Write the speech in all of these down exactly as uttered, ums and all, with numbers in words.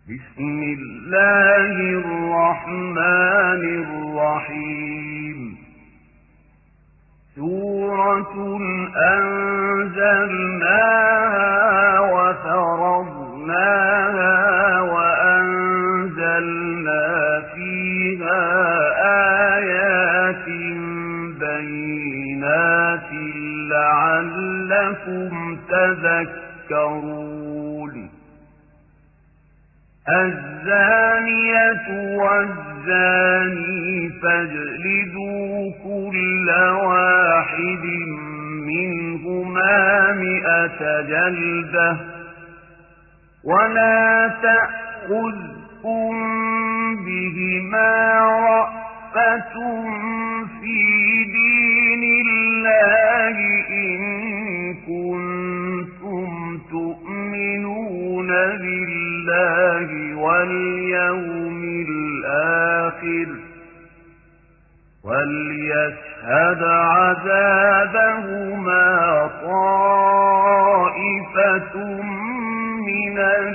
بسم الله الرحمن الرحيم سورة أنزلناها وفرضناها وأنزلنا فيها آيات بينات لعلكم تذكرون الزانية والزاني فاجلدوا كل واحد منهما مئة جلدة ولا تأخذكم بهما رأفة في دين الله إن كنتم تؤمنون بالله واليوم الآخر وليشهد عذابهما طائفة من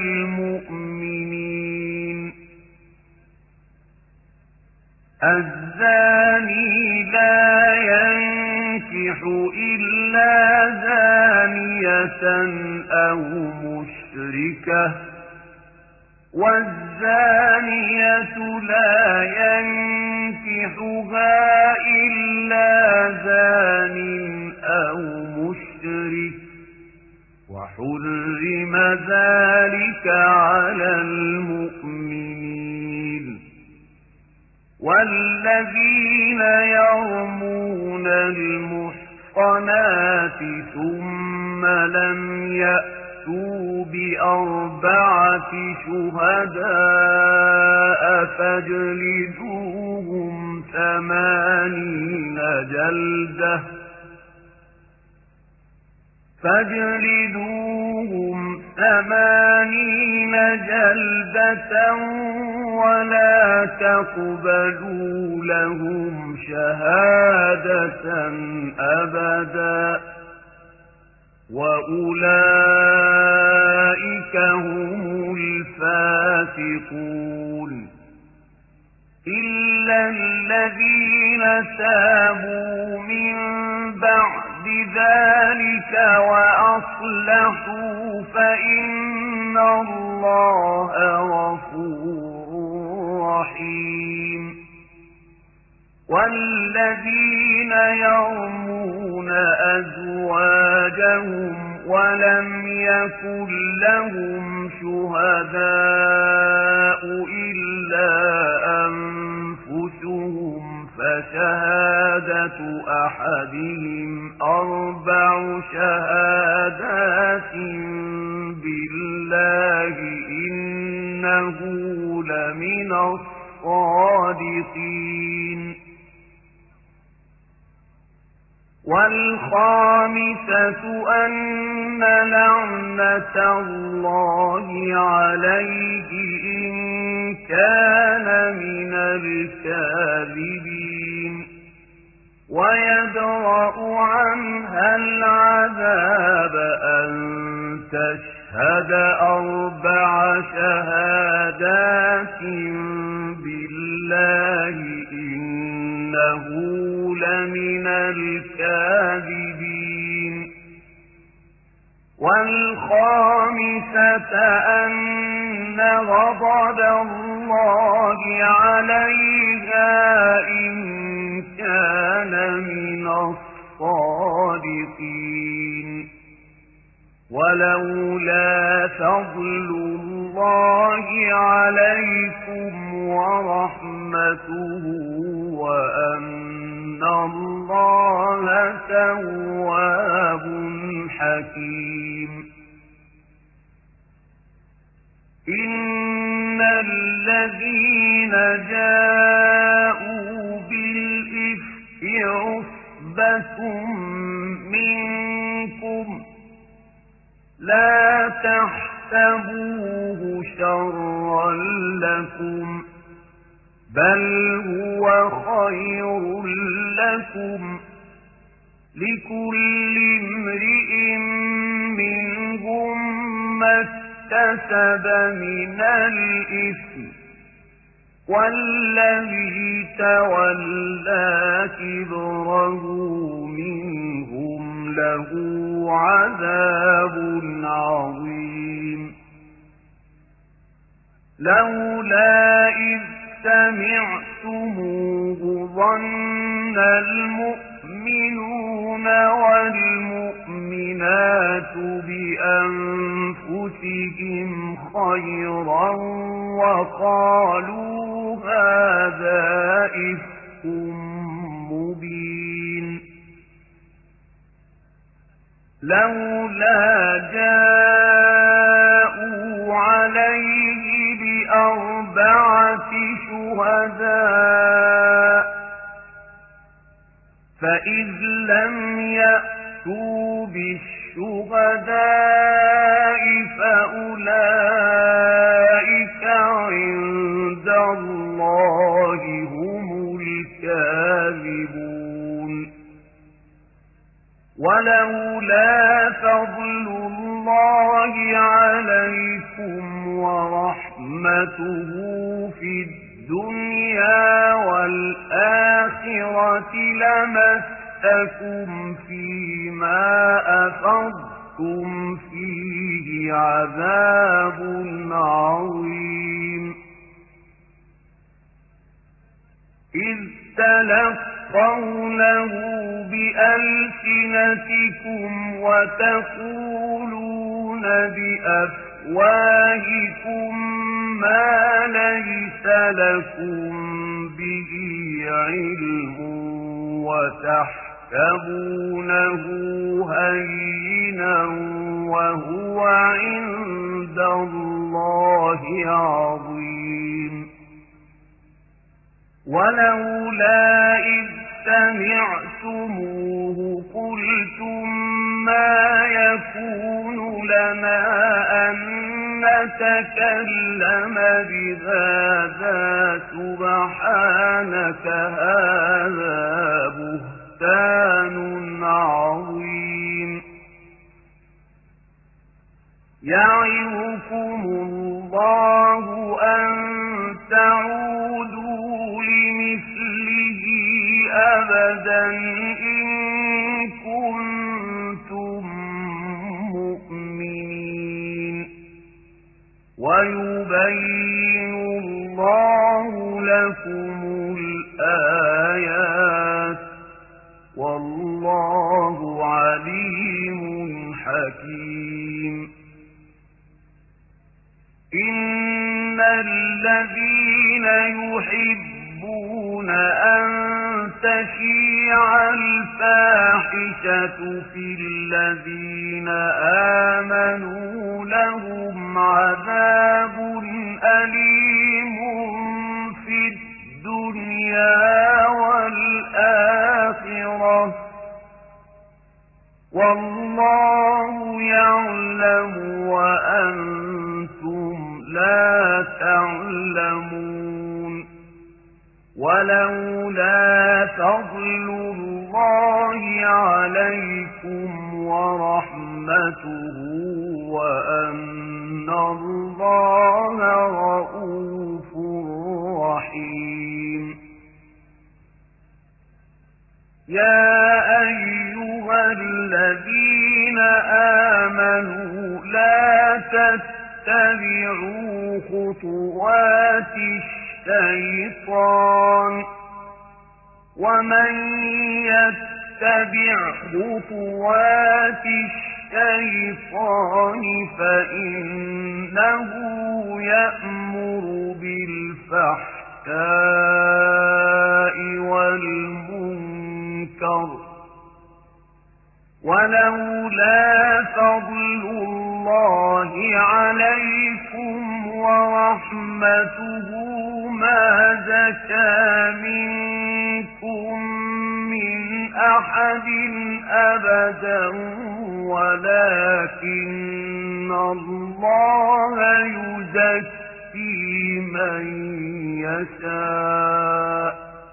المؤمنين الزاني لا ينكح إلا زانية أو مشركة والزانية لا ينكحها إلا زان أو مشرك وحرم ذلك على المؤمنين والذين يرمون المحصنات ثم لم يأتوا بأربعة شهداء فاجلدوهم ثمانين جلدة فاجلدوهم ثمانين جلدة ولا تقبلوا لهم شهادة أبدا وأولئك هم الفاسقون إلا الذين تابوا من بعد ذلك وأصلحوا فإن الله غفور رحيم والذين يرمون أزواجهم ولم يكن لهم شهداء إلا أنفسهم فشهادة أحدهم أربع شهادات بالله إنه لمن الصادقين والخامسة أن لعنة الله عليه إن كان من الكاذبين ويدرأ عنها العذاب أن تشهد أربع شهادات بالله إنه لمن الكاذبين والخامسة أن غضب الله عليها إن كان من الصادقين ولولا فضل الله عليكم ورحمته وأن الله تواب حكيم إن الذين جاءوا بالإفك عصبة منكم لا تحسبوه شرا لكم بل هو خير لكم لكل امرئ منهم ما اكتسب من الإثم والذي تولى كبره منهم له عذاب عظيم لولا إذ سمعتموه ظن المؤمنون والمؤمنات بأنفسهم خيرا وقالوا هذا إفك مبين لولا جاءوا عليه بأربعة شهداء فإذ لم يأتوا بالشهداء فأولئك عند الله هم الكاذبون ولولا فضل الله عليكم ورحمته في الدنيا والآخرة لمسكم فيما أفضتم فيه عذاب عظيم إذ تلقونه بألسنتكم وتقولون بأفواهكم ما ليس لكم به علم وتحسبونه هينا وهو عند الله عظيم ولولا إذ سمعتموه قلتم ما يكون لنا أن نتكلم بهذا سبحانك هذا بهتان عظيم يعظكم الله أن تعودوا لمثله أبدا إن كنتم مؤمنين ويبين الله لكم الآيات والله عليم حكيم إن الذين يحبون أن تشيع الفاحشة في الذين آمنوا لهم عذاب أليم في الدنيا والآخرة والله يعلم وأنتم لا تعلمون ولولا فضل الله عليكم ورحمته وأن الله رؤوف رحيم يا أيها الذين آمنوا لا تتبعوا خطوات الشيطان ومن يتبع خطوات الشيطان فإنه يأمر بالفحشاء والمنكر ولولا فضل الله عليكم ورحمته ما زكى منكم من أحد أبدا ولكن الله يزكي من يشاء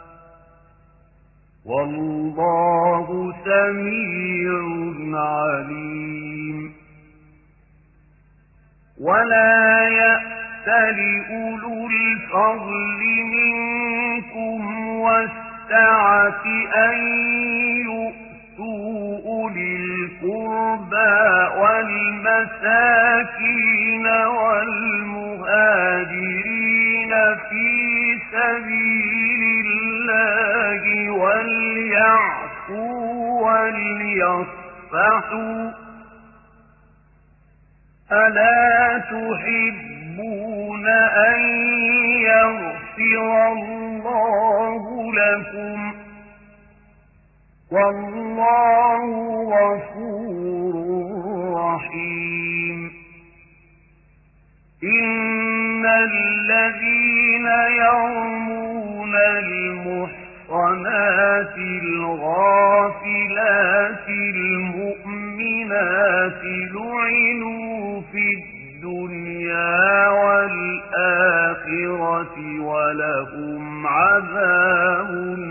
والله سميع عليم ولا يأتل أولو الفضل منكم والسعة أن يؤتوا أولي القربى والمساكين والمهاجرين في سبيل الله وليعفوا وليصفحوا ألا تحبون أن يغفر الله لكم والله غفور رحيم إن الذين يرمون المحصنات الغافلات المؤمنات لعنوا في الدنيا والآخرة ولهم عذاب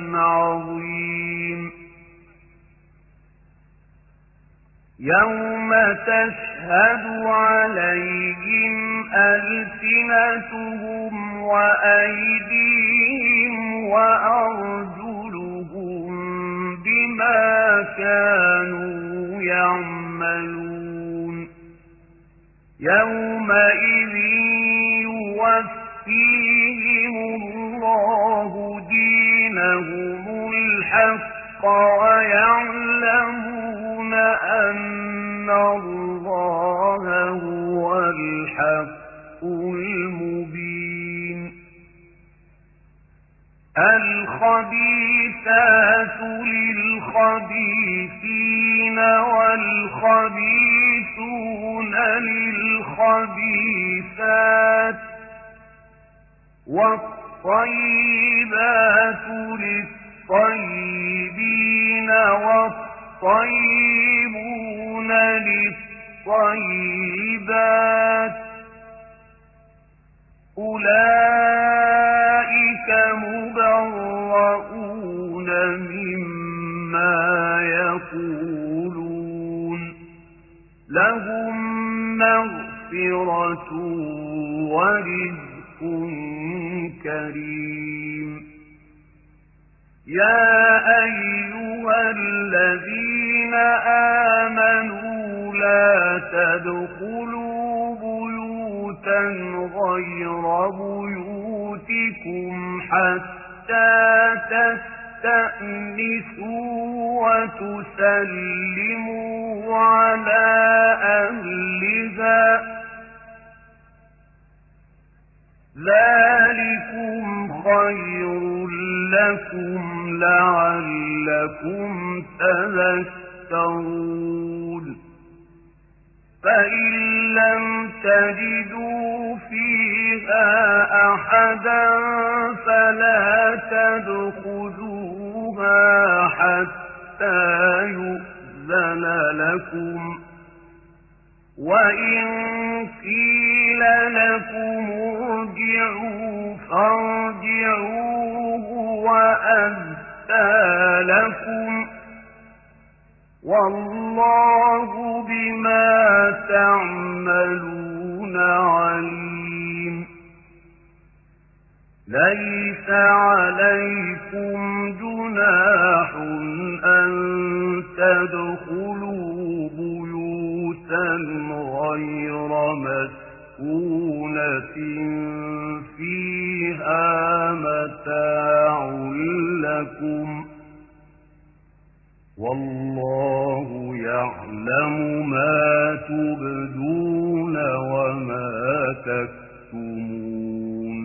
عظيم يوم تشهد عليهم ألسنتهم وأيديهم وأرجلهم بما كانوا يعملون يومئذ يوفيهم الله دينهم الحق ويعلمون أن الله هو الحق المبين الخبيثات للخبيثين والخبيثون للخبيثات والطيبات للطيبين والطيبون للطيبات أولئك مبرؤون مما يقولون لهم مغفرة ورزق كريم يا أيها الذين آمنوا لا تدخلوا بيوتا غير بيوتكم حتى تستأنسوا وتسلموا على أهلها ذلكم خير لكم لعلكم تذكرون فإن لم تجدوا فيها أحدا فلا تدخلوها حتى يؤذن لكم وإن قيل لكم ارجعوا فارجعوا وأزكى لكم والله بما تعملون عليم ليس عليكم جناح أن تدخلوا بيوتا غير مسكونة فيها متاع لكم والله يعلم ما تبدون وما تكتمون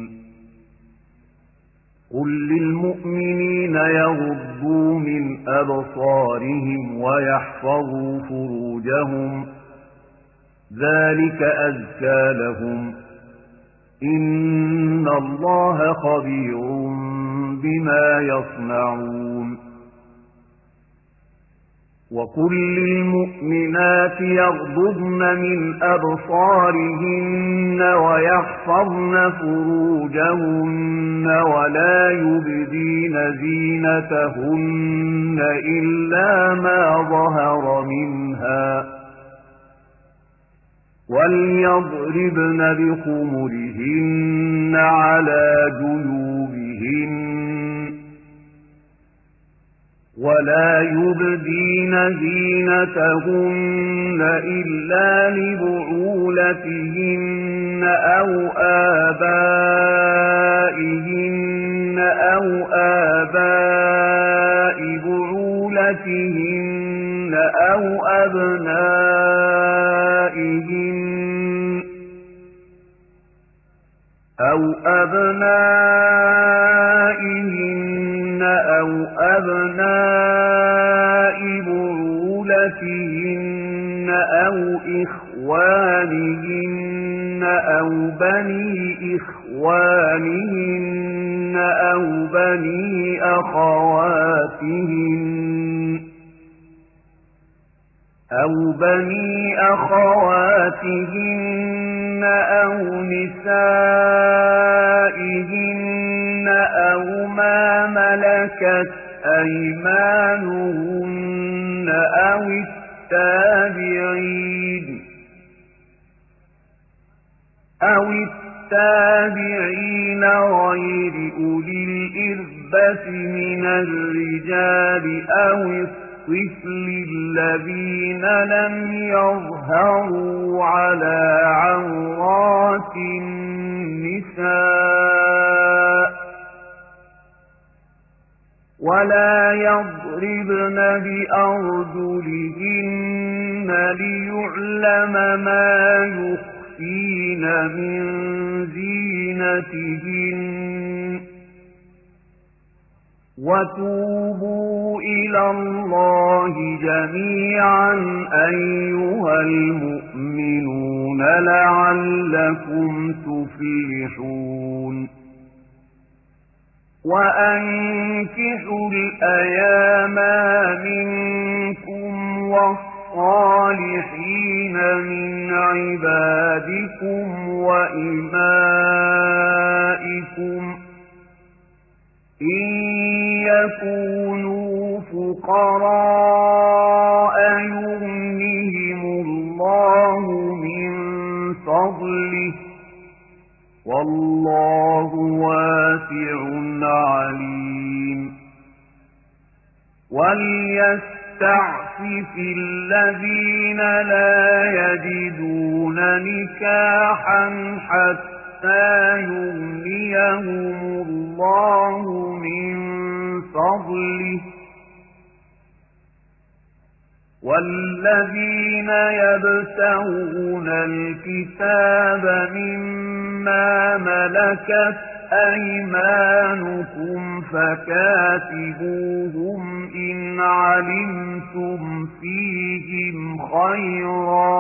قل للمؤمنين يغضوا من أبصارهم ويحفظوا فروجهم ذلك أزكى لهم إن الله خبير بما يصنعون وقل للمؤمنات يغضضن من أبصارهن ويحفظن فروجهن ولا يبدين زينتهن إلا ما ظهر منها وَلْيَضْرِبْنَ بِخُمُرِهِنَّ عَلَى جُيُوبِهِنَّ وَلَا يُبْدِينَ زِينَتَهُنَّ إِلَّا لِبُعُولَتِهِنَّ أَوْ آبَائِهِنَّ أَوْ آبَاءِ بُعُولَتِهِنَّ أَوْ أَبْنَائِهِنَّ أَوْ أَبْنَائِهِنَّ أَوْ أَبْنَاءِ بُعُولَتِهِنَّ أَوْ إِخْوَانِهِنَّ أَوْ بَنِي إِخْوَانِهِنَّ أَوْ بَنِي أَخَوَاتِهِنَّ أَوْ بَنِي أَخَوَاتِهِنَّ أَوْ نِسَائِهِنَّ أَوْ مَا مَلَكَتْ أَيْمَانُهُنَّ أَوِ التَّابِعِينَ أَوِ التَّابِعِينَ غَيْرِ أُولِي الْإِرْبَةِ مِنَ الرِّجَالِ أَوِ الطِّفْلِ الَّذِينَ لَمْ يَظْهَرُوا عَلَى عَوْرَاتِ النِّسَاءِ وَلَا يَضْرِبْنَ بِأَرْجُلِهِنَّ لِيُعْلَمَ مَا يُخْفِينَ مِنْ زِينَتِهِنَّ وَتُوبُوا إِلَى اللَّهِ جَمِيعًا أَيُّهَا الْمُؤْمِنُونَ لَعَلَّكُمْ تُفْلِحُونَ وَأَنكِحُوا الْأَيَامَ مِنكُمْ وَالصَّالِحِينَ مِنْ عِبَادِكُمْ وَإِمَائِكُمْ إِنْ يَكُونُوا فُقَرَاءَ يُغْنِهِمُ اللَّهُ مِنْ فَضْلِهِ وَاللَّهُ وَاسِعٌ عَلِيمٌ وَلْيَسْتَعْفِفِ الَّذِينَ لَا يَجِدُونَ نِكَاحًا حَتَّى يُغْنِيَهُمُ اللَّهُ مِنْ فَضْلِهِ وَالَّذِينَ يَبْتَغُونَ الْكِتَابَ مِمَّا مَلَكَتْ أَيْمَانُكُمْ فَكَاتِبُوهُمْ إِنْ عَلِمْتُمْ فِيهِمْ خَيْرًا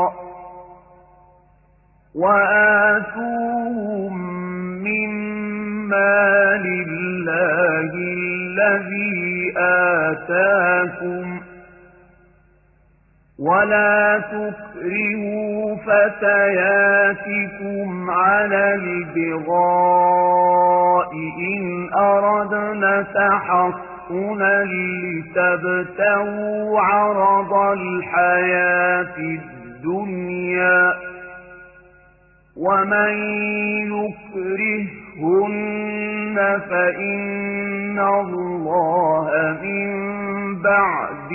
وَآتُوهُمْ مِمَّا لِلَّهِ الَّذِي آتَاكُمْ وَلَا تُكْرِهُوا فَتَيَاتِكُمْ عَلَى الْبِغَاءِ إِنْ أَرَدْنَ تَحَصُّنًا لِتَبْتَغُوا عَرَضَ الْحَيَاةِ الدُّنْيَا وَمَنْ يُكْرِههُّنَّ فَإِنَّ اللَّهَ مِنْ بَعْدِ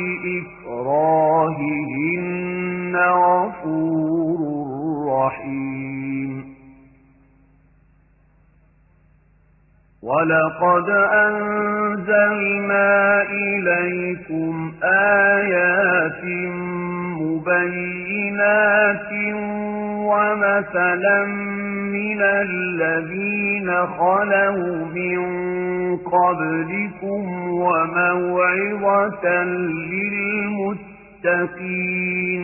إِكْرَاهِهِنَّ غَفُورٌ رَحِيمٌ وَلَقَدْ أَنزَلْنَا إِلَيْكُمْ آيَاتٍ مُبَيِّنَاتٍ وَمَثَلًا مِنَ الَّذِينَ خَلَوْا مِنْ قَبْلِكُمْ وَمَوْعِظَةً لِلْمُتَّقِينَ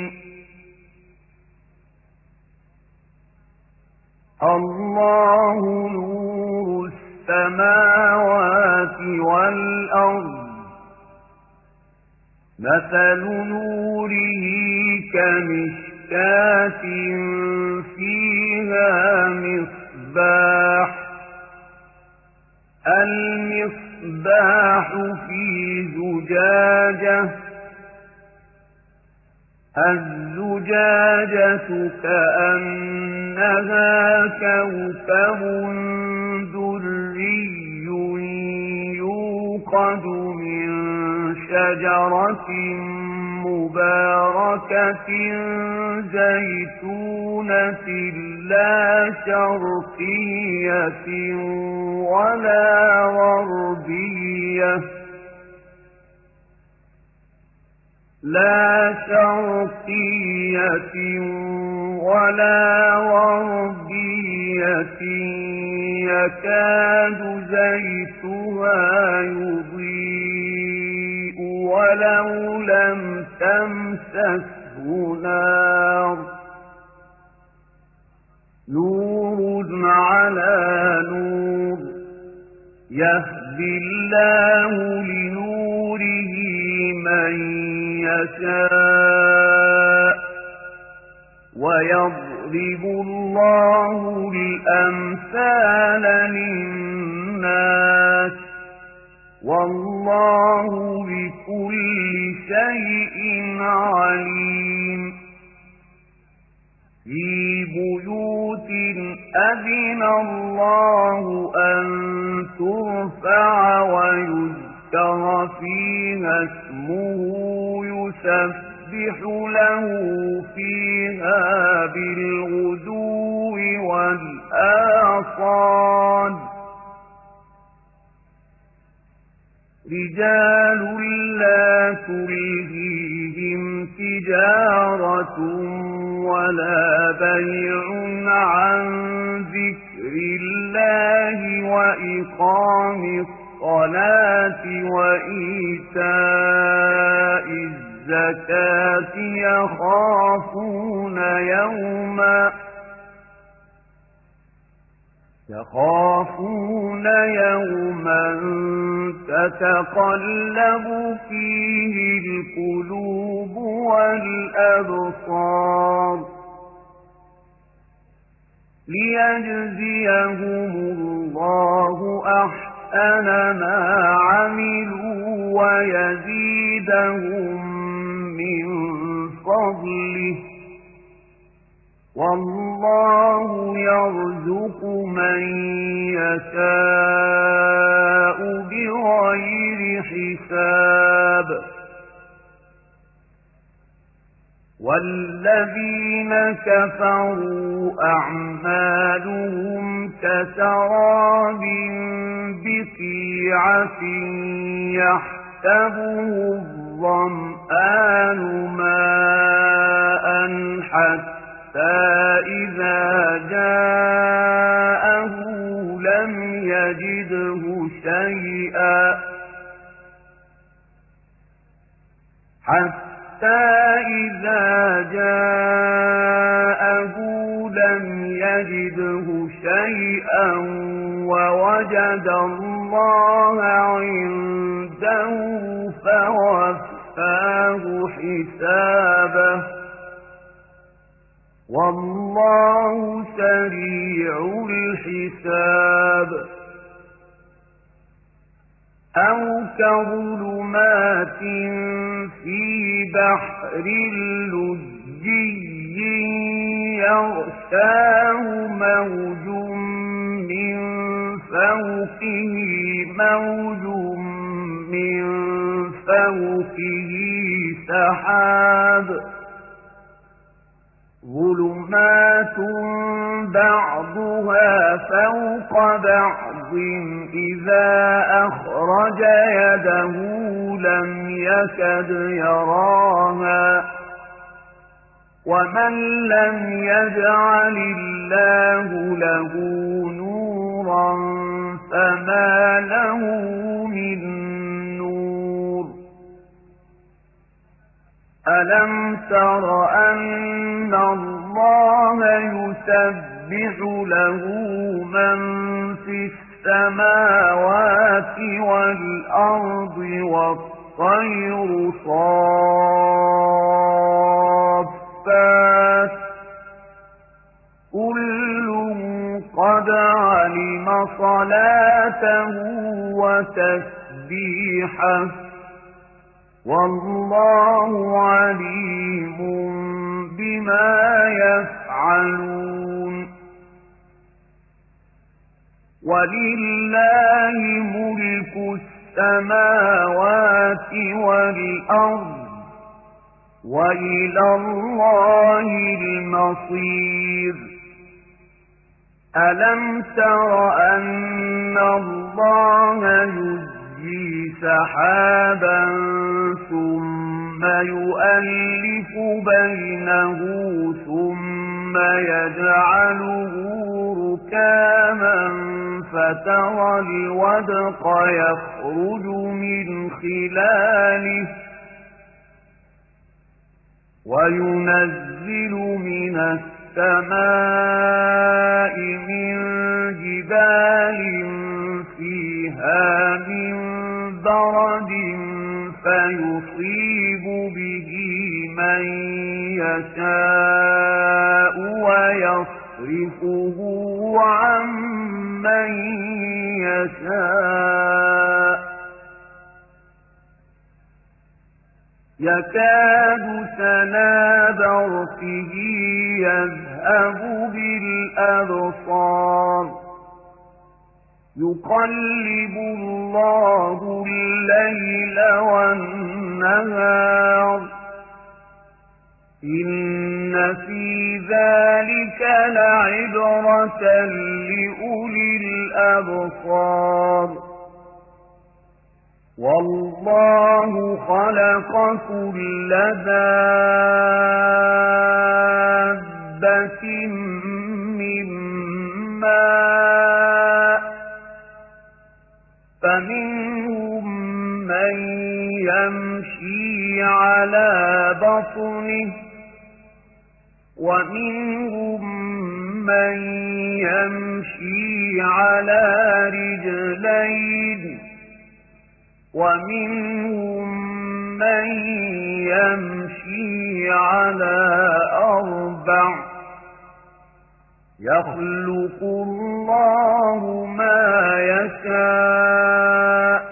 اللَّهُ نُورُ السَّمَاوَاتِ وَالْأَرْضِ مَثَلُ نُورِهِ كَمِشْكَاةٍ فِيهَا مِصْبَاحٌ الْمِصْبَاحُ فِي زُجَاجَةٍ الزجاجة كأنها كوكب دري يوقد من شجرة مباركة زيتونة لا شرقية ولا غربية لا شرقية ولا غربية يكاد زيتها يضيء ولو لم تمسسه نار نور على نور يهدي الله لنوره من يشاء ويضرب الله الأمثال للناس والله بكل شيء عليم في بيوت أذن الله أن ترفع ويذكر فيها اسمه يسبح له فيها بالغدو والآصال رجال لا تلهيهم تجارة ولا بيع عن ذكر الله وإقام الصلاة وإيتاء الزكاة يخافون يوما يخافون يوما تتقلب فيه القلوب والأبصار ليجزيهم الله أحسن ما عملوا ويزيدهم من فضله والله يرزق من يشاء بغير حساب والذين كفروا أعمالهم كسراب بقيعة يحسبه الظمآن ماء حتى إذا جاءه لم يجده شيئا حتى إذا جاءه لم يجده شيئا ووجد الله عنده فوفاه حسابه والله سريع الحساب أو كظلمات في بحر لجي يغشاه موج من فوقه موج من فوقه سحاب ظلمات بعضها فوق بعض إذا أخرج يده لم يكد يراها ومن لم يجعل الله له نورا فما له من نور ألم تر أن الله يسبح له من في السماوات والأرض والطير صافات كل قد علم صلاته وتسبيحه والله عليم بما يفعلون ولله ملك السماوات والأرض وإلى الله المصير ألم تر أن الله يزجي سحابا ثم يؤلف بينه ثم يجعله ركاما فترى الودق يخرج من خلاله وينزل من السماء من جبال فيها من برد فيصيب به من يشاء ويصرفه عن من يشاء يكاد سنا برقه يذهب بالأبصار يقلب الله الليل والنهار إن في ذلك لعبرة لأولي الأبصار والله خلق كل دابة من ماء فمنهم من يمشي على بطنه ومنهم من يمشي على رجلين ومنهم من يمشي على أربع يخلق الله ما يشاء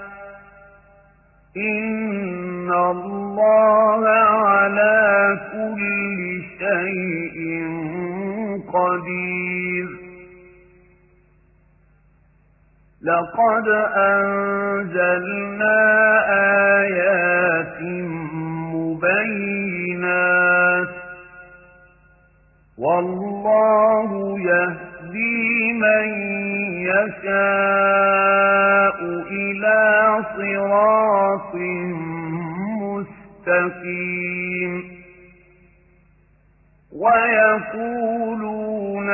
إن الله على كل شيء قدير لقد أنزلنا آيات مبينات والله يهدي من يشاء إلى صراط مستقيم ويقولون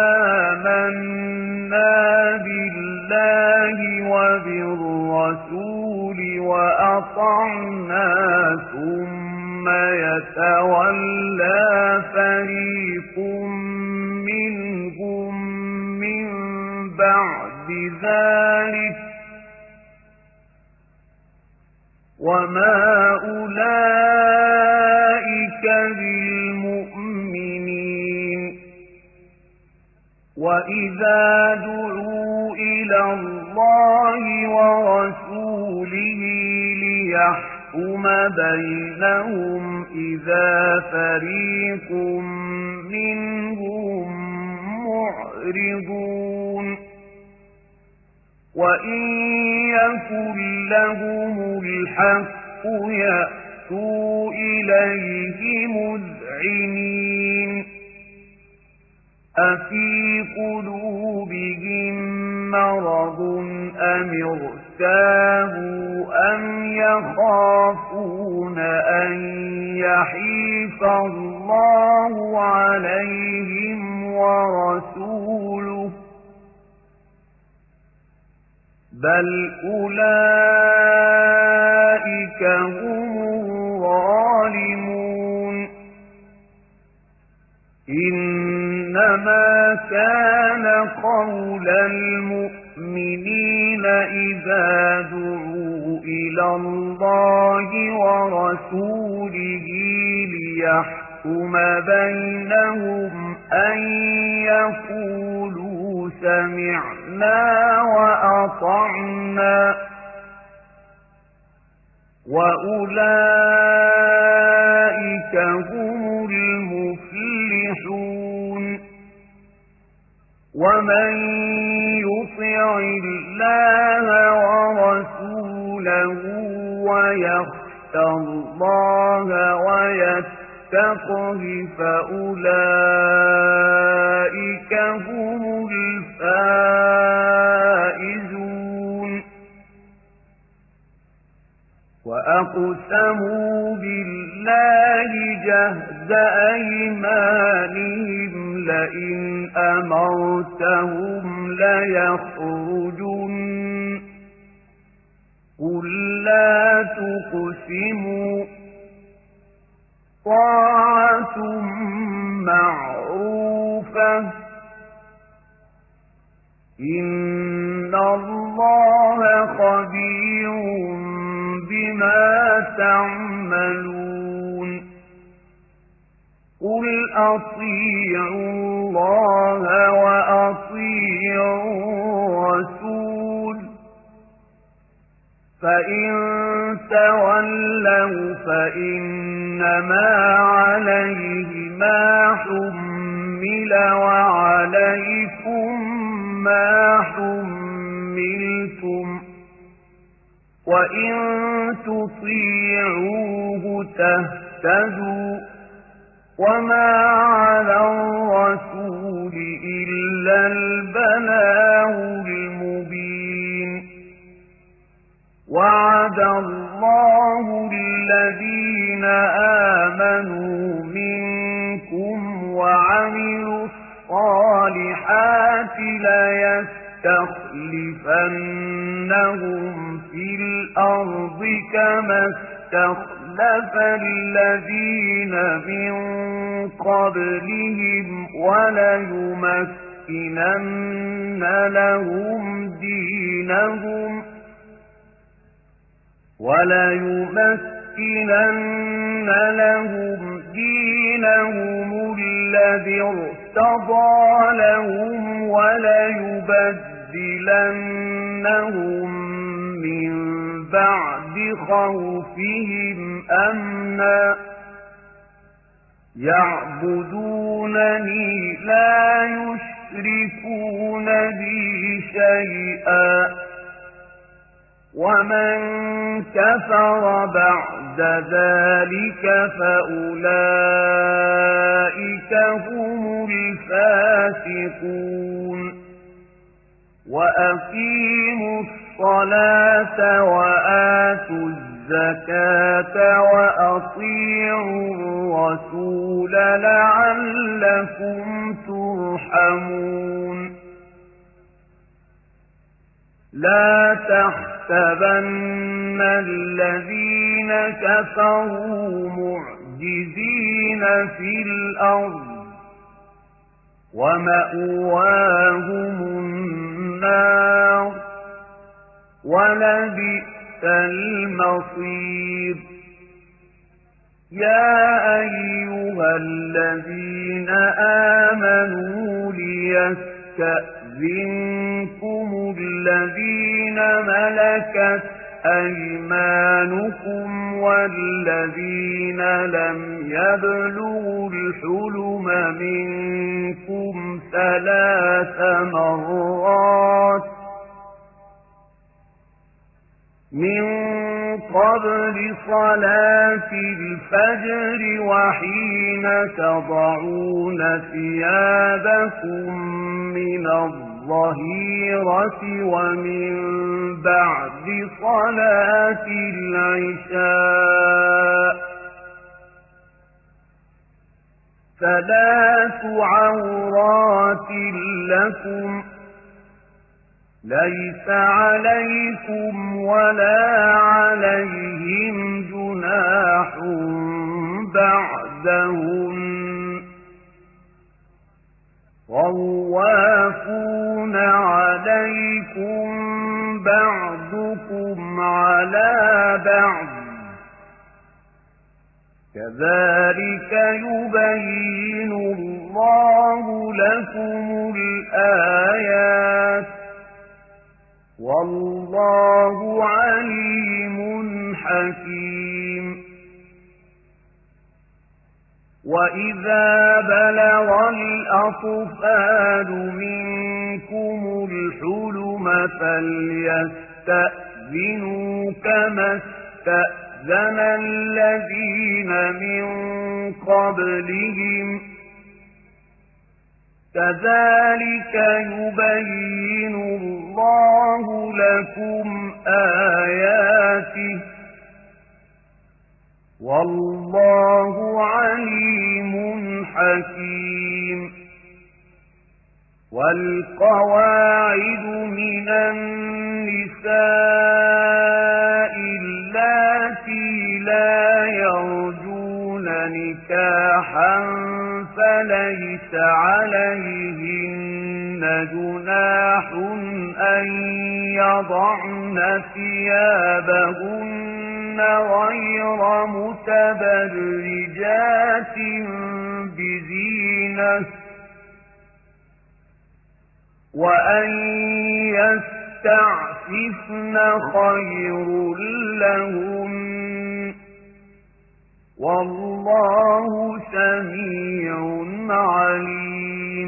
آمنا بالله وبالرسول وأطعنا ثم يتولى فريق منهم من بعد ذلك وما أولئك بالمؤمنين وإذا دعوا إلى الله ورسوله ليحكم بينهم إذا فريق منهم معرضون وإن يكن لهم الحق يأتوا إليه مذعنين أفي قلوبهم مرض أم ارتابوا أم يخافون أن يحيف الله عليهم ورسوله بل أولئك هم الظالمون إنما كان قول المؤمنين إذا دعوا إلى الله ورسوله ليحكم بينهم أن يقولوا سمعنا وأطعنا وأولئك هم المفلحون ومن يطع الله ورسوله ويخشى الله ويتقه فأولئك هم الفائزون وأقسموا بالله جهد أيمانهم لئن أمرتهم ليخرجن قل لا تقسموا طاعة معروفة إن الله خبير بما تعملون قل أطيعوا الله وأطيعوا الرسول فإن تولوا فإنما عليه ما حمل وعليكم ما حملتم وإن تطيعوه تهتدوا وما على الرسول إلا البلاغ المبين وعد الله الذين آمنوا منكم وعملوا الصالحات ليستخلفنهم في الأرض كما استخلف الذين من قبلهم وليمكنن لهم دينهم وليمكنن لهم دينهم الذي ارتضى لهم وليبدلنهم من بعد خوفهم أمنا يعبدونني لا يشركون بي شيئا ومن كفر بعد ذلك فأولئك هم الفاسقون وأقيموا الصلاة وآتوا الزكاة وأطيعوا الرسول لعلكم ترحمون لا تحسبن الذين كفروا معجزين في الأرض ومأواهم النار ولبئس المصير يا أيها الذين آمنوا ليستأذنكم الذين ملكت أيمانكم والذين لم يبلغوا الحلم منكم ثلاث مرات من قبل صلاة الفجر وحين تضعون ثيابكم من الظهيرة ومن بعد صلاة العشاء ثلاث عورات لكم ليس عليكم ولا عليهم جناح بعدهن طوافون عليكم بعضكم على بعض كذلك يبين الله لكم الآيات والله عليم حكيم. وإذا بلغ الأطفال منكم الحلم فليستأذنوا كما استأذن الذين من قبلهم كذلك يبين الله لكم آياته والله عليم حكيم. والقواعد من النساء اللاتي لا يرجون نكاحا فليس عليهن جناح أن يضعن ثيابهن غير متبرجات بزينة وأن يستعففن خير لهن والله سميع عليم.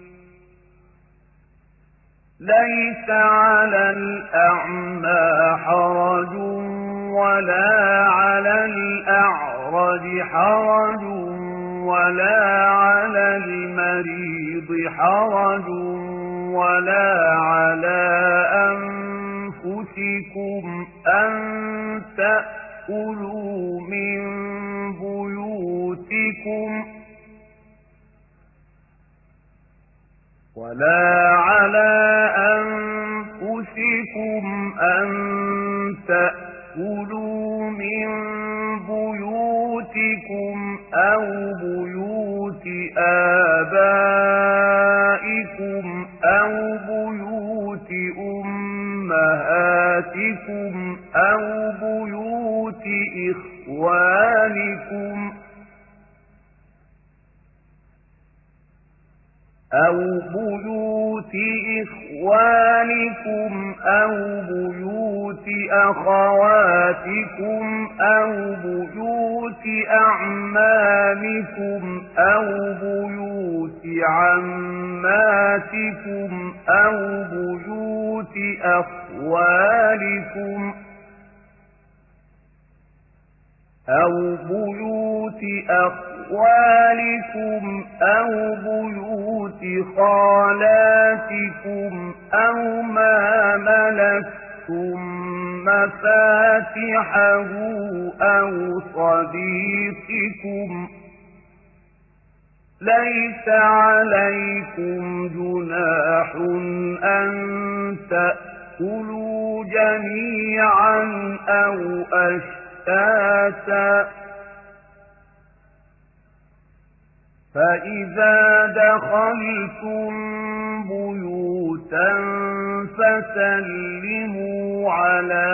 ليس على الأعمى حرج ولا على الأعرج حرج ولا على المريض حرج ولا على أنفسكم أن تأكلوا من بيوتكم ولا على أنفسكم أن تأكلوا من بيوتكم أو بيوت آبائكم أو بيوت أمهاتكم أو بيوت إخوانكم أو بيوت إخوانكم أو بيوت أخواتكم أو بيوت أعمامكم أو بيوت عماتكم أو بيوت أخوالكم أو بيوت أخوالكم أو بيوت خالاتكم أو ما ملكتم مفاتحه أو صديقكم ليس عليكم جناح أن تأكلوا جميعا أو أشتاتا فإذا دخلتم بيوتا فسلموا على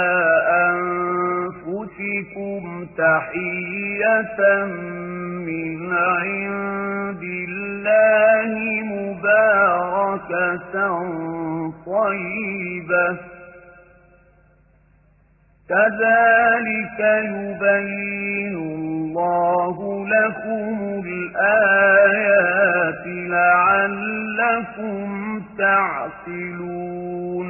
أنفسكم تحية من عند الله مباركة طيبة كذلك يبين الله لكم الآيات لعلكم تعقلون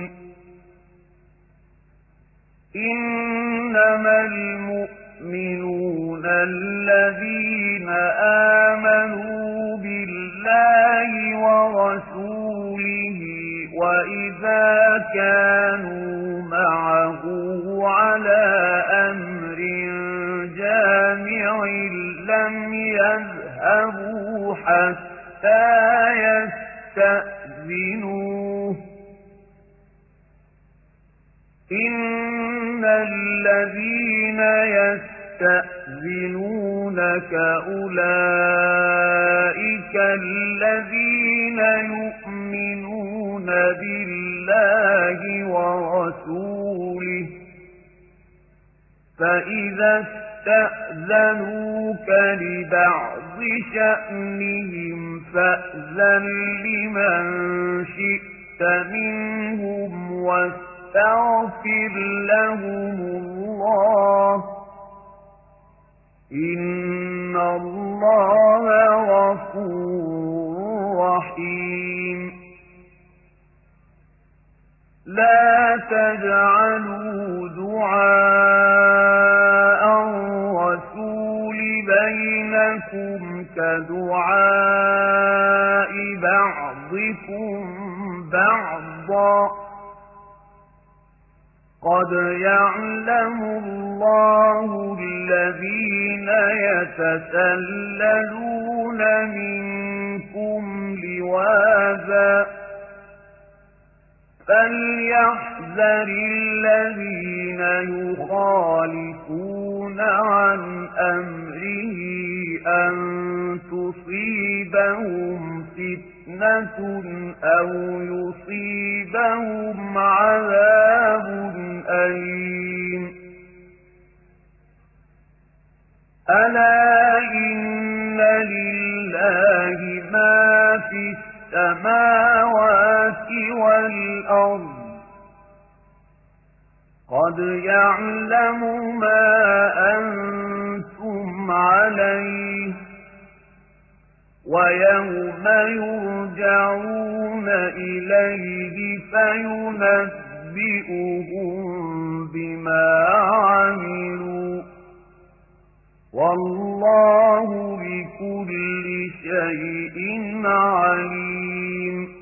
إنما المؤمنون الذين آمنوا بالله ورسوله وإذا كانوا معه على أمر جامع لم يذهبوا حتى يستأذنوه إن الذين يستأذنونك أولئك الذين يؤمنون بالله ورسوله فإذا استأذنوك لبعض شأنهم فأذن لمن شئت منهم واستغفر ويستغفر لهم الله إن الله غفور رحيم لا تجعلوا دعاء الرسول بينكم كدعاء بعضكم بعضا قد يعلم الله الذين يتسللون منكم لواذا فليحذر الذين يخالفون عن أمره أن تصيبهم فتنة أو يصيبهم عذاب أليم ألا إن لله ما في السماوات والأرض قد يعلم ما أنتم عليه ويوم يرجعون إليه فينبئهم بما عملوا والله بكل شيء عليم